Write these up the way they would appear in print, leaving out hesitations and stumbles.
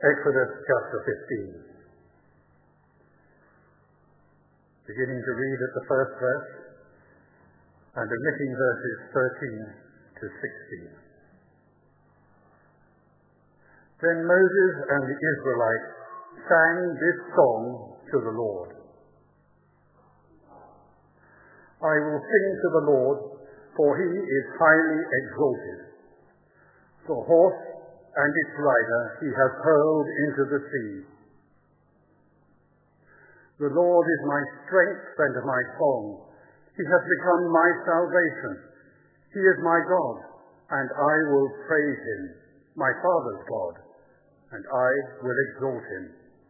Exodus chapter 15. Beginning to read at the first verse and omitting verses 13 to 16. Then Moses and the Israelites sang this song to the Lord. I will sing to the Lord, for he is highly exalted. The horse and its rider he has hurled into the sea. The Lord is my strength and my song. He has become my salvation. He is my God, and I will praise him, my Father's God, and I will exalt him.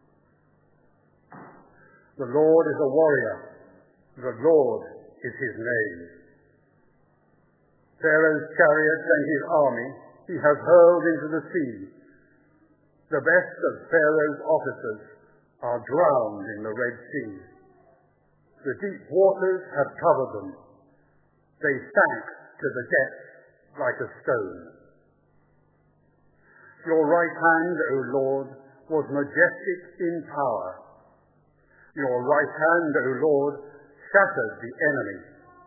The Lord is a warrior. The Lord is his name. Pharaoh's chariots and his army he has hurled into the sea. The best of Pharaoh's officers are drowned in the Red Sea. The deep waters have covered them. They sank to the depths like a stone. Your right hand, O Lord, was majestic in power. Your right hand, O Lord, shattered the enemy.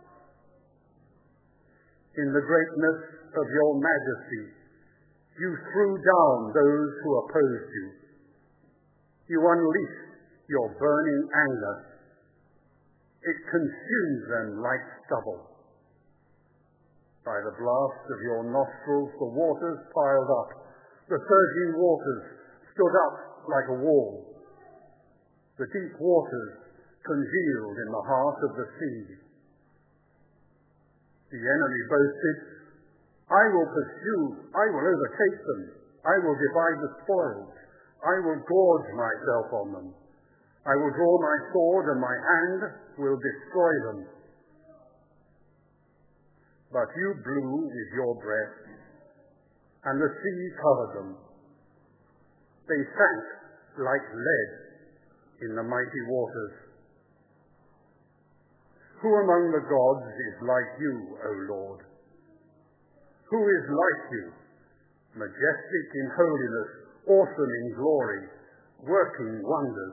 In the greatness of your majesty, you threw down those who opposed you. You unleashed your burning anger. It consumed them like stubble. By the blast of your nostrils, the waters piled up. The surging waters stood up like a wall. The deep waters congealed in the heart of the sea. The enemy boasted, I will pursue, I will overtake them, I will divide the spoils, I will gorge myself on them. I will draw my sword and my hand will destroy them. But you blew with your breath, and the sea covered them. They sank like lead in the mighty waters. Who among the gods is like you, O Lord? Who is like you, majestic in holiness, awesome in glory, working wonders?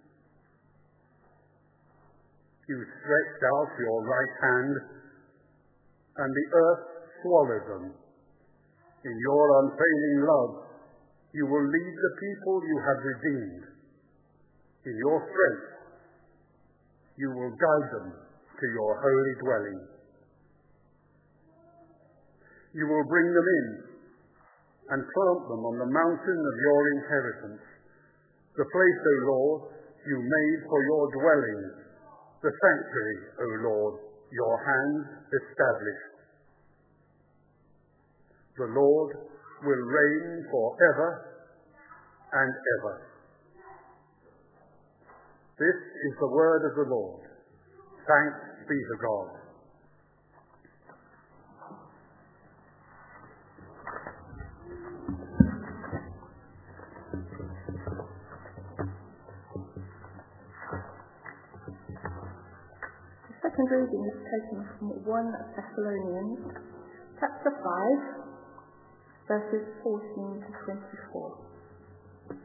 You stretched out your right hand, and the earth swallowed them. In your unfailing love, you will lead the people you have redeemed. In your strength, you will guide them to your holy dwelling. You will bring them in and plant them on the mountain of your inheritance, the place, O Lord, you made for your dwelling, the sanctuary, O Lord, your hands established. The Lord will reign forever and ever. This is the word of the Lord. Thanks be to God. The second reading is taken from 1 Thessalonians chapter 5, verses 14 to 24.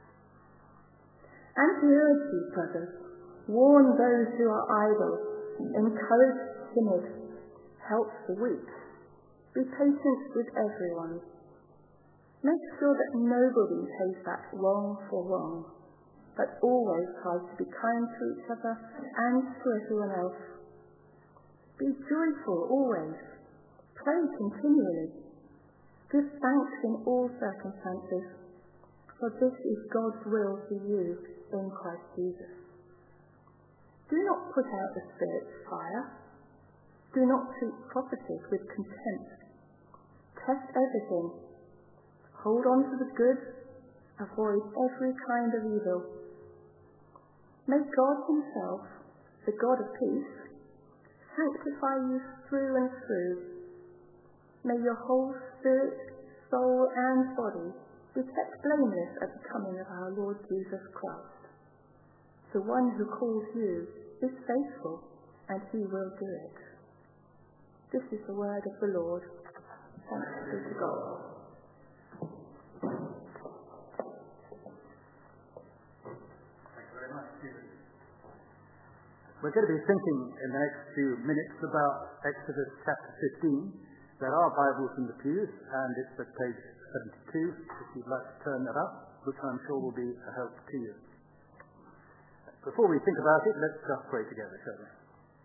And we urge you, brothers, warn those who are idle, encourage the timid, help the weak, be patient with everyone. Make sure that nobody pays back wrong for wrong, but always tries to be kind to each other and to everyone else. Be joyful always, pray continually, give thanks in all circumstances, for this is God's will for you in Christ Jesus. Do not put out the Spirit's fire. Do not treat prophecies with contempt. Test everything. Hold on to the good. Avoid every kind of evil. May God himself, the God of peace, sanctify you through and through. May your whole spirit, soul and body be kept blameless at the coming of our Lord Jesus Christ. The one who calls you is faithful, and he will do it. This is the word of the Lord. Thanks be to God. We're going to be thinking in the next few minutes about Exodus chapter 15. There are Bibles in the pews, and it's at page 72, if you'd like to turn that up, which I'm sure will be a help to you. Before we think about it, let's just pray together, shall we?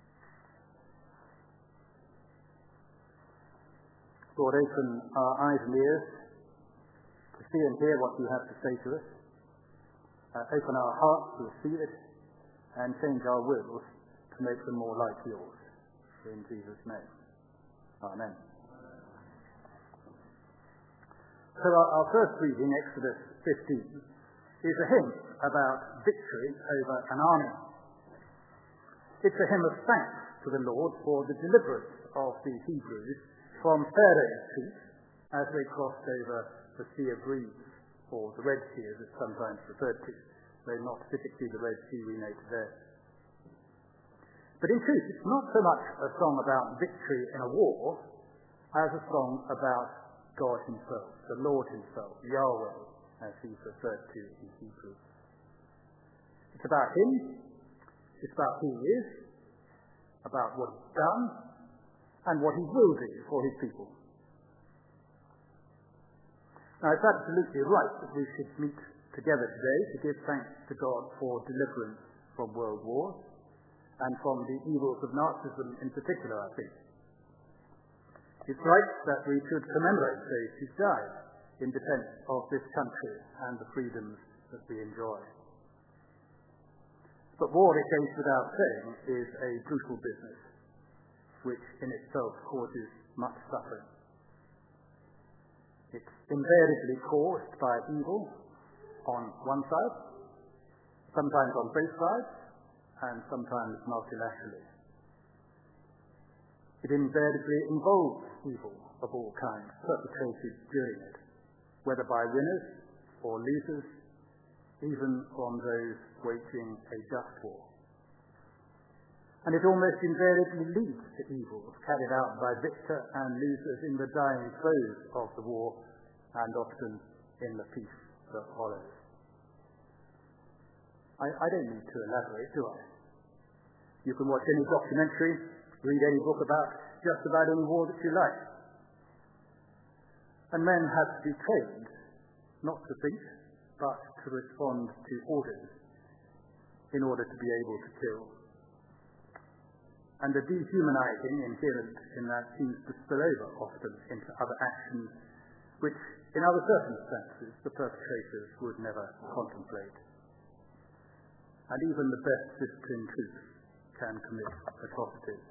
Lord, open our eyes and ears to see and hear what you have to say to us. Open our hearts to receive it, and change our wills to make them more like yours. In Jesus' name. Amen. So our first reading, Exodus 15, is a hymn about victory over an army. It's a hymn of thanks to the Lord for the deliverance of the Hebrews from Pharaoh's troops as they crossed over the Sea of Reeds, or the Red Sea as it's sometimes referred to, though not typically the Red Sea we know today. But in truth, it's not so much a song about victory in a war as a song about God himself, the Lord himself, Yahweh, as he's referred to in Hebrew. It's about him, it's about who he is, about what he's done, and what he will do for his people. Now, it's absolutely right that we should meet together today to give thanks to God for deliverance from world wars and from the evils of Nazism in particular, I think. It's right that we should commemorate those who died in defense of this country and the freedoms that we enjoy. But war, it goes without saying, is a brutal business, which in itself causes much suffering. It's invariably caused by evil on one side, sometimes on both sides, and sometimes multilaterally. It invariably involves evil of all kinds perpetrated during it, whether by winners or losers, even from those waging a just war. And it almost invariably leads to evils carried out by victor and losers in the dying throes of the war, and often in the peace that follows. I don't need to elaborate, do I? You can watch any documentary, read any book about just about any war that you like. And men have to be trained not to think, but to respond to orders in order to be able to kill. And the dehumanizing inherent in that seems to spill over often into other actions which, in other circumstances, the perpetrators would never contemplate. And even the best disciplined troops can commit atrocities.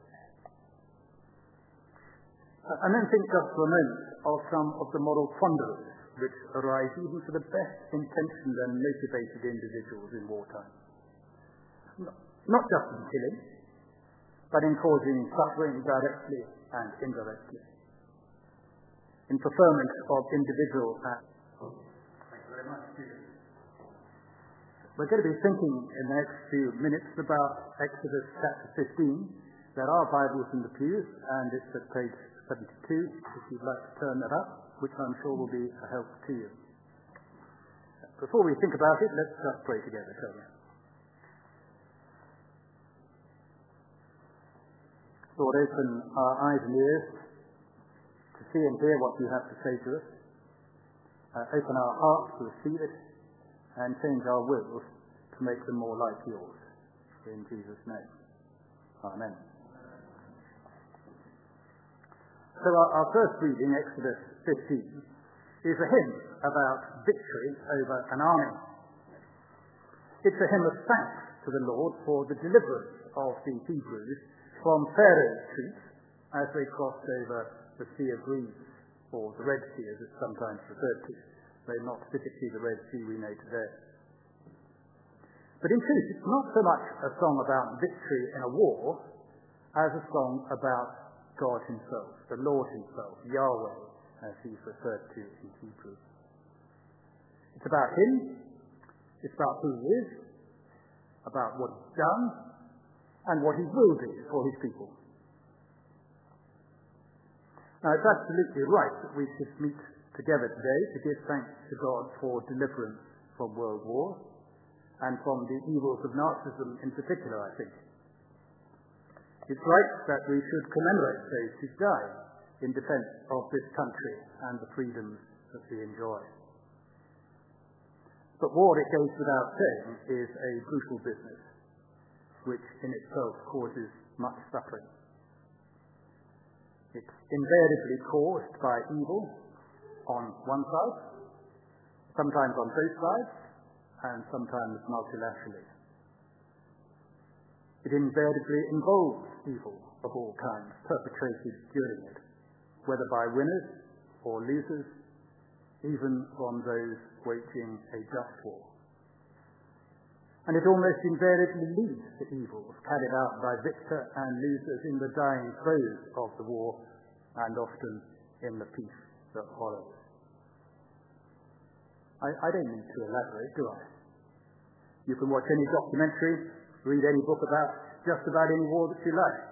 And then think just for a moment of some of the moral quandaries which arise even for the best intentioned and motivated individuals in wartime. Not just in killing, but in causing suffering directly and indirectly. In preferment of individual acts. Thank you very much, Peter. We're going to be thinking in the next few minutes about Exodus chapter 15. There are Bibles in the pews, and it's at page 72, if you'd like to turn that up, which I'm sure will be a help to you. Before we think about it, let's just pray together, shall we? Lord, open our eyes and ears to see and hear what you have to say to us. Open our hearts to receive it, and change our wills to make them more like yours. In Jesus' name. Amen. So our first reading, Exodus 15, is a hymn about victory over an army. It's a hymn of thanks to the Lord for the deliverance of the Hebrews from Pharaoh's troops as they crossed over the Sea of Reeds, or the Red Sea as it's sometimes referred to, though not typically the Red Sea we know today. But in truth, it's not so much a song about victory in a war as a song about God himself, the Lord himself, Yahweh, as he's referred to in Hebrew. It's about him, it's about who he is, about what he's done, and what he will do for his people. Now, it's absolutely right that we should meet together today to give thanks to God for deliverance from world wars and from the evils of Nazism in particular, I think. It's right that we should commemorate those who died in defence of this country and the freedoms that we enjoy. But war, it goes without saying, is a brutal business, which in itself causes much suffering. It's invariably caused by evil on one side, sometimes on both sides, and sometimes multilaterally. It invariably involves evil of all kinds perpetrated during it, whether by winners or losers, even from those waging a just war. And it almost invariably leads to evils carried out by victor and losers in the dying throes of the war, and often in the peace that follows. I don't need to elaborate, do I? You can watch any documentary, read any book about just about any war that you like.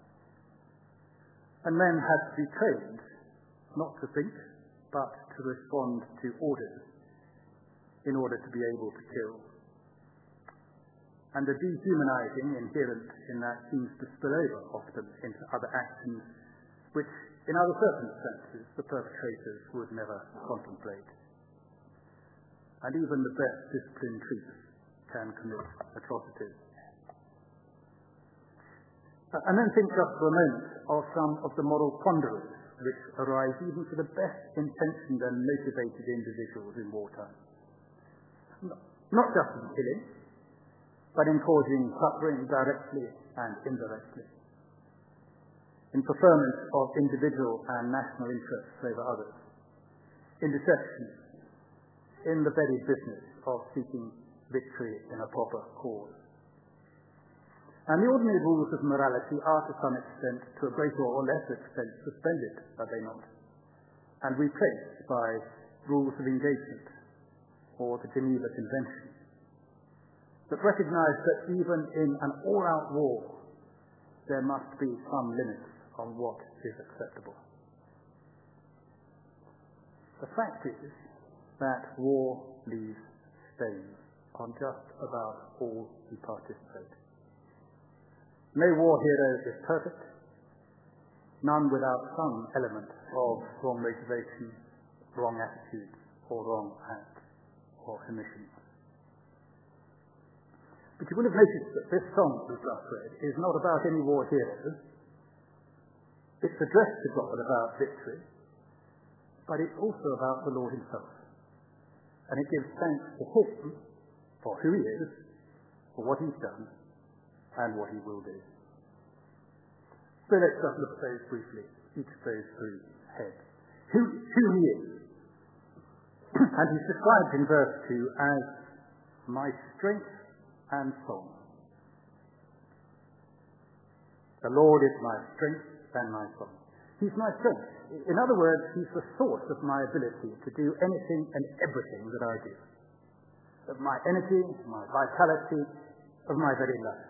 And men have to be trained not to think, but to respond to orders in order to be able to kill. And the dehumanizing inherent in that seems to spill over often into other actions which, in other circumstances, the perpetrators would never contemplate. And even the best disciplined troops can commit atrocities. And then think just for a moment of some of the moral quandaries which arise even for the best intentioned and motivated individuals in wartime. Not just in killing, but in causing suffering directly and indirectly, in preferment of individual and national interests over others, in deception, in the very business of seeking victory in a proper cause. And the ordinary rules of morality are to some extent, to a greater or less extent, suspended, are they not? And replaced by rules of engagement or the Geneva Convention that recognise that even in an all-out war, there must be some limits on what is acceptable. The fact is that war leaves stains on just about all who participate. No war hero is perfect, none without some element of wrong motivation, wrong attitudes, or wrong acts or omissions. But you will have noticed that this song we've just read is not about any war hero. It's addressed to God about victory, but it's also about the Lord himself. And it gives thanks to him for who he is, for what he's done, and what he will do. So let's just look at those briefly, each of those three heads. Who he is. And he's described in verse 2 as my strength and song. The Lord is my strength and my song. He's my strength. In other words, he's the source of my ability to do anything and everything that I do. Of my energy, my vitality, of my very life.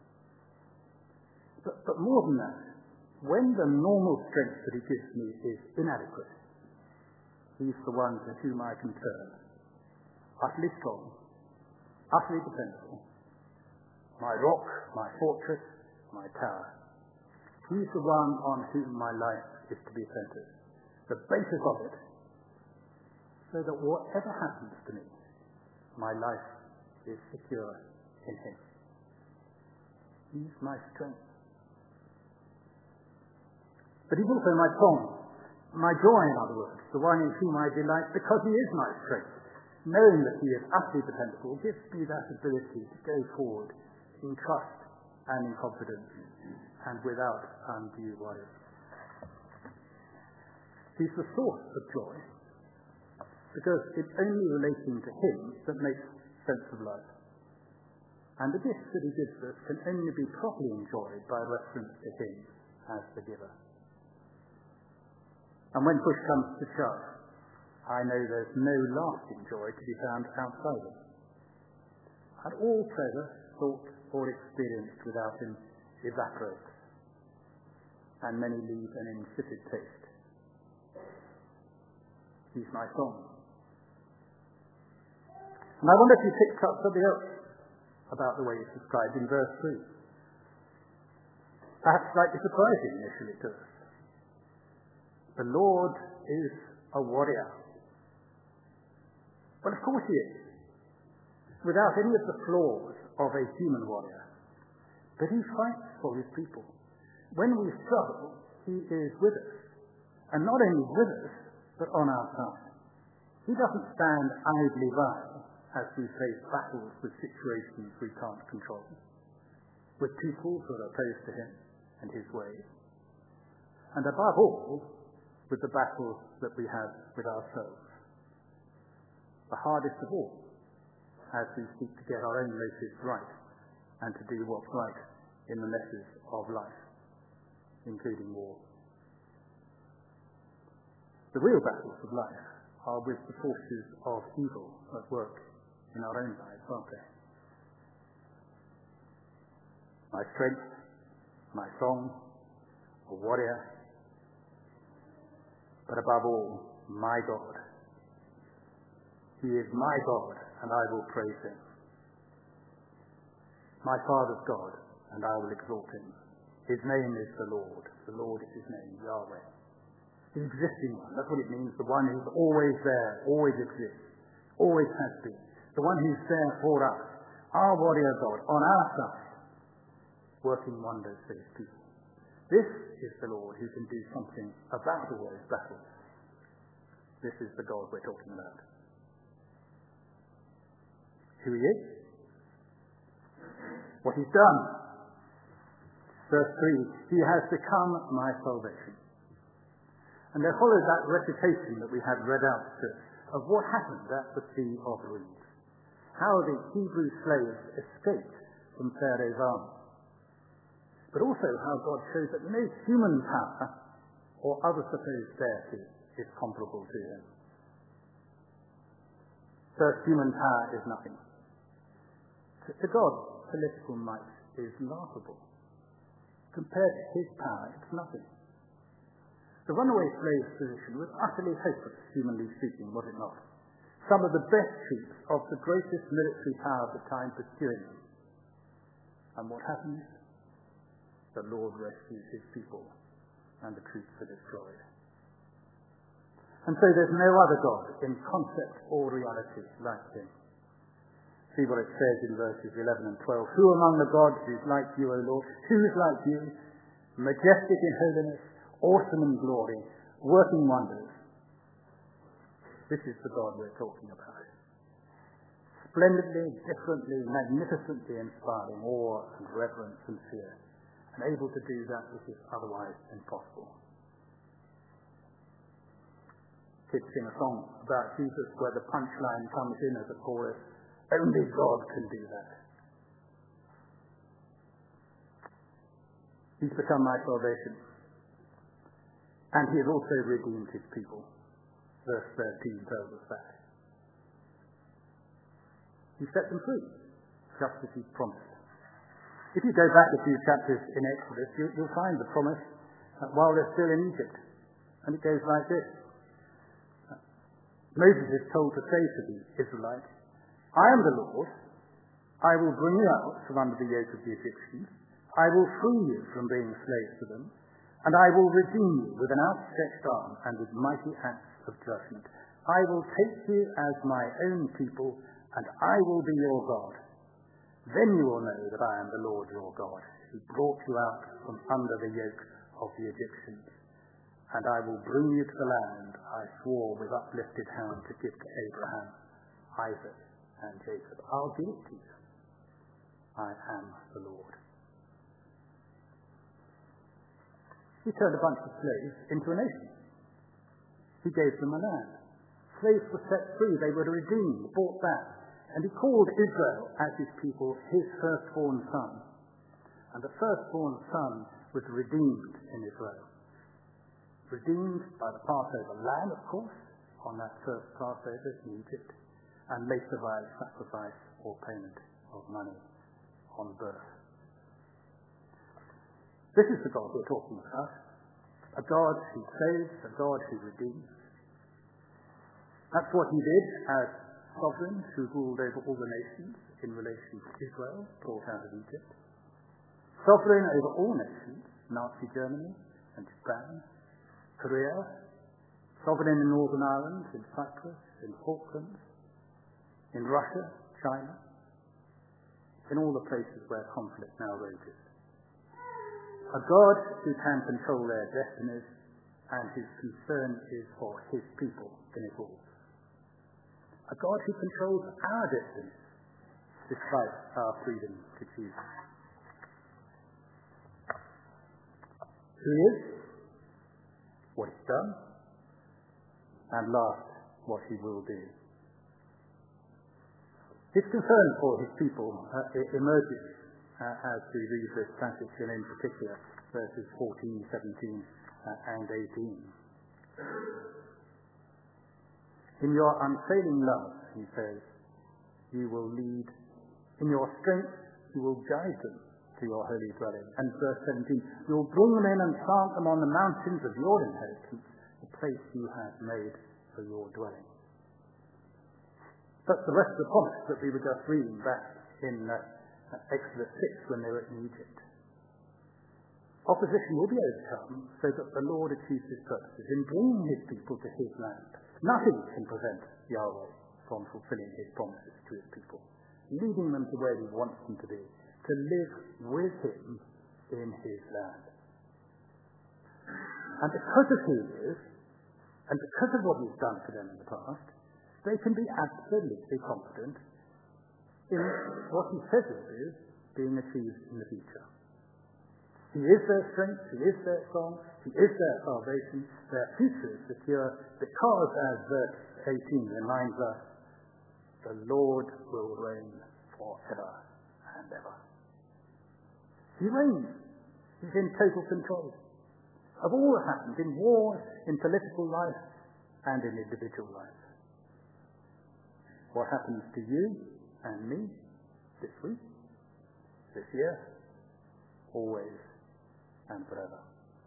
But more than that, when the normal strength that he gives me is inadequate, he's the one to whom I can turn. Utterly strong, utterly dependable. My rock, my fortress, my tower. He's the one on whom my life is to be centered. The basis of it, so that whatever happens to me, my life is secure in him. He's my strength. But he's also my song, my joy, in other words, the one in whom I delight, because he is my strength. Knowing that he is utterly dependable gives me that ability to go forward in trust and in confidence, and without undue worry. He's the source of joy, because it's only relating to him that makes sense of life. And the gifts that he gives us can only be properly enjoyed by reference to him as the giver. And when push comes to shove, I know there's no lasting joy to be found outside him. And all pleasure, thought or experienced without him evaporates, and many leave an insipid taste. He's my song. And I wonder if you picked up something else about the way it's described in verse 3. perhaps slightly surprising initially to us. The Lord is a warrior. Well, of course he is, without any of the flaws of a human warrior. But he fights for his people. When we struggle, he is with us. And not only with us, but on our side. He doesn't stand idly by as we face battles with situations we can't control, with people who are opposed to him and his ways, and above all, with the battles that we have with ourselves. The hardest of all, as we seek to get our own motives right and to do what's right in the messes of life, including war. The real battles of life are with the forces of evil at work in our own lives, aren't they? My strength, my song, a warrior, but above all, my God. He is my God, and I will praise him. My Father's God, and I will exalt him. His name is the Lord. The Lord is his name, Yahweh. The existing one, that's what it means, the one who's always there, always exists, always has been. The one who's there for us, our warrior God, on our side, working wonders for his people. This is the Lord who can do something about all those battles. This is the God we're talking about. Who he is, what he's done. Verse 3, he has become my salvation. And there follows that recitation that we had read out of what happened at the Sea of Reeds. How the Hebrew slaves escaped from Pharaoh's army. But also how God shows that no human power or other supposed deity is comparable to him. First, human power is nothing. To God, political might is laughable. Compared to his power, it's nothing. The runaway slave's position was utterly hopeless, humanly speaking, was it not? Some of the best troops of the greatest military power of the time pursuing them. And what happens? The Lord rescues his people, and the troops are destroyed. And so there's no other God in concept or reality like him. See what it says in verses 11 and 12. Who among the gods is like you, O Lord? Who is like you? Majestic in holiness, awesome in glory, working wonders. This is the God we're talking about. Splendidly, differently, magnificently inspiring awe and reverence and fear, and able to do that which is otherwise impossible. Kids sing a song about Jesus where the punchline comes in as a chorus. Only God can do that. He's become my salvation. And he has also redeemed his people. Verse 13 tells us that. He set them free, just as he promised. If you go back a few chapters in Exodus, you'll find the promise while they're still in Egypt. And it goes like this. Moses is told to say to the Israelites, I am the Lord. I will bring you out from under the yoke of the Egyptians. I will free you from being slaves to them. And I will redeem you with an outstretched arm and with mighty acts of judgment. I will take you as my own people, and I will be your God. Then you will know that I am the Lord your God, who brought you out from under the yoke of the Egyptians. And I will bring you to the land I swore with uplifted hand to give to Abraham, Isaac, and Jacob. I'll give it to you. I am the Lord. He turned a bunch of slaves into a nation. He gave them a land. Slaves were set free. They were redeemed, bought back. And he called Israel as his people his firstborn son. And the firstborn son was redeemed in Israel. Redeemed by the Passover lamb, of course, on that first Passover in Egypt, and later by sacrifice or payment of money on birth. This is the God we're talking about. A God who saves, a God who redeems. That's what he did as sovereign who ruled over all the nations in relation to Israel, brought out of Egypt. Sovereign over all nations Nazi Germany and Japan, Korea, sovereign in Northern Ireland, in Cyprus, in Falklands, in Russia, China, in all the places where conflict now rages. A God who can control their destinies, and whose concern is for his people in it all. A God who controls our destinies, despite our freedom to choose. Who he is, what he's done, and last, what he will do. His concern for his people emerges as we read this passage, and in particular verses 14, 17, and 18. In your unfailing love, he says, you will lead. In your strength, you will guide them to your holy dwelling. And verse 17, you will bring them in and plant them on the mountains of your inheritance, the place you have made for your dwelling. That's the rest of the promise that we were just reading back in Exodus 6 when they were in Egypt. Opposition will be overcome so that the Lord achieves his purposes in bringing his people to his land. Nothing can prevent Yahweh from fulfilling his promises to his people, leading them to where he wants them to be, to live with him in his land. And because of who he is, and because of what he's done for them in the past, they can be absolutely confident in what he says will do being achieved in the future. He is their strength, he is their song, he is their salvation, their future is secure, because, as verse 18 reminds us, the Lord will reign forever and ever. He reigns. He's in total control of all that happens in war, in political life, and in individual life. What happens to you and me this week, this year, always and forever.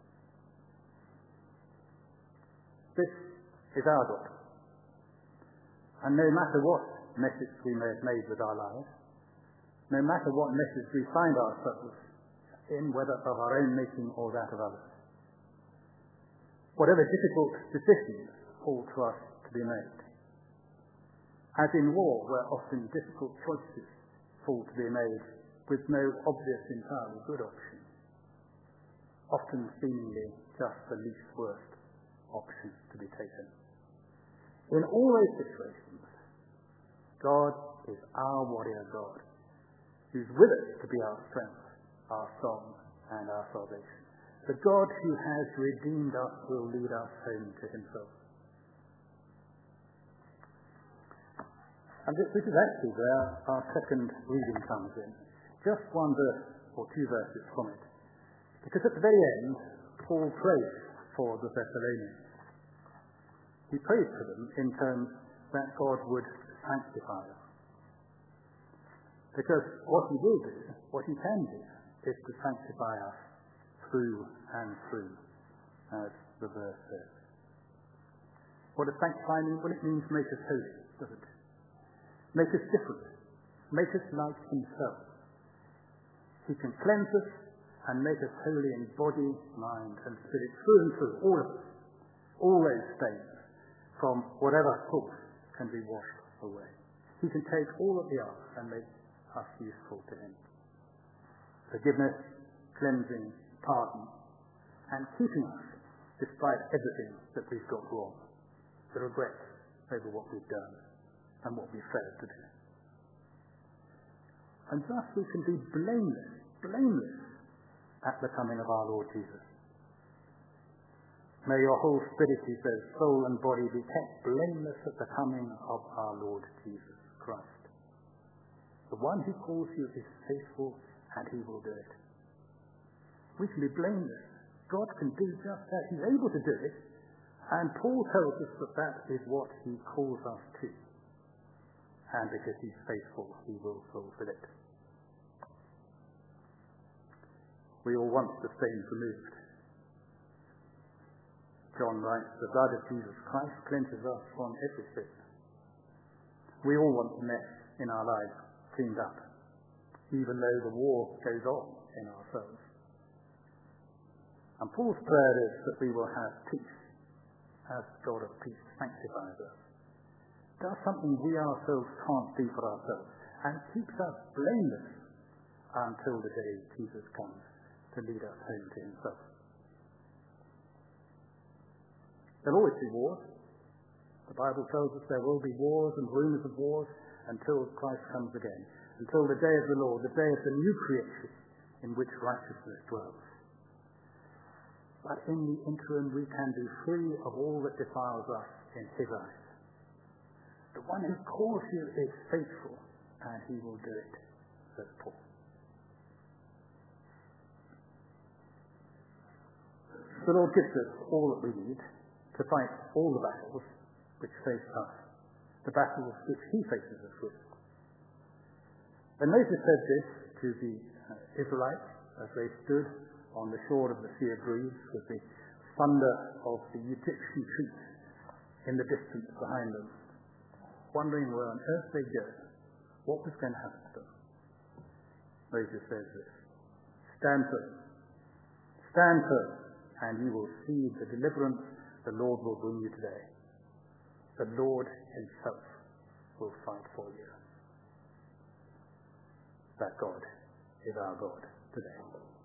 This is our God. And no matter what messes we may have made with our lives, no matter what messes we find ourselves in, whether of our own making or that of others, whatever difficult decisions fall to us to be made, as in war, where often difficult choices fall to be made with no obvious entirely good option, often seemingly just the least worst option to be taken. In all those situations, God is our warrior God, who's with us to be our strength, our song, and our salvation. The God who has redeemed us will lead us home to himself. And this is actually where our second reading comes in. Just one verse or two verses from it. Because at the very end, Paul prays for the Thessalonians. He prays for them in terms that God would sanctify them. Because what he will do, what he can do, is to sanctify us through and through, as the verse says. What does sanctify mean? Well, it means make us holy, doesn't it? Make us different. Make us like himself. He can cleanse us and make us holy in body, mind, and spirit, through and through, all of us. All those stains, from whatever source, can be washed away. He can take all that we are and make us useful to him. Forgiveness, cleansing, pardon, and keeping us despite everything that we've got wrong, the regret over what we've done and what we failed to do. And thus we can be blameless at the coming of our Lord Jesus. May your whole spirit, he says, soul and body be kept blameless at the coming of our Lord Jesus Christ. The one who calls you is faithful, and he will do it. We can be blameless. God can do just that. He's able to do it. And Paul tells us that that is what he calls us to. And because he's faithful, he will fulfill it. We all want the stains removed. John writes, the blood of Jesus Christ cleanses us from every sin. We all want the mess in our lives cleaned up, even though the war goes on in ourselves. And Paul's prayer is that we will have peace as God of peace sanctifies us. Does something we ourselves can't do for ourselves and keeps us blameless until the day Jesus comes to lead us home to himself. There'll always be wars. The Bible tells us there will be wars and rumours of wars until Christ comes again, until the day of the Lord, the day of the new creation in which righteousness dwells. But in the interim we can be free of all that defiles us in his eyes. The one who calls you is faithful, and he will do it, says Paul. The Lord gives us all that we need to fight all the battles which face us, the battles which he faces us with. And Moses said this to the Israelites as they stood on the shore of the Sea of Reeds with the thunder of the Egyptian troops in the distance behind them, wondering where on earth they go, what was going to happen to them. Moses says this: stand firm, and you will see the deliverance the Lord will bring you today. The Lord himself will fight for you. That God is our God today.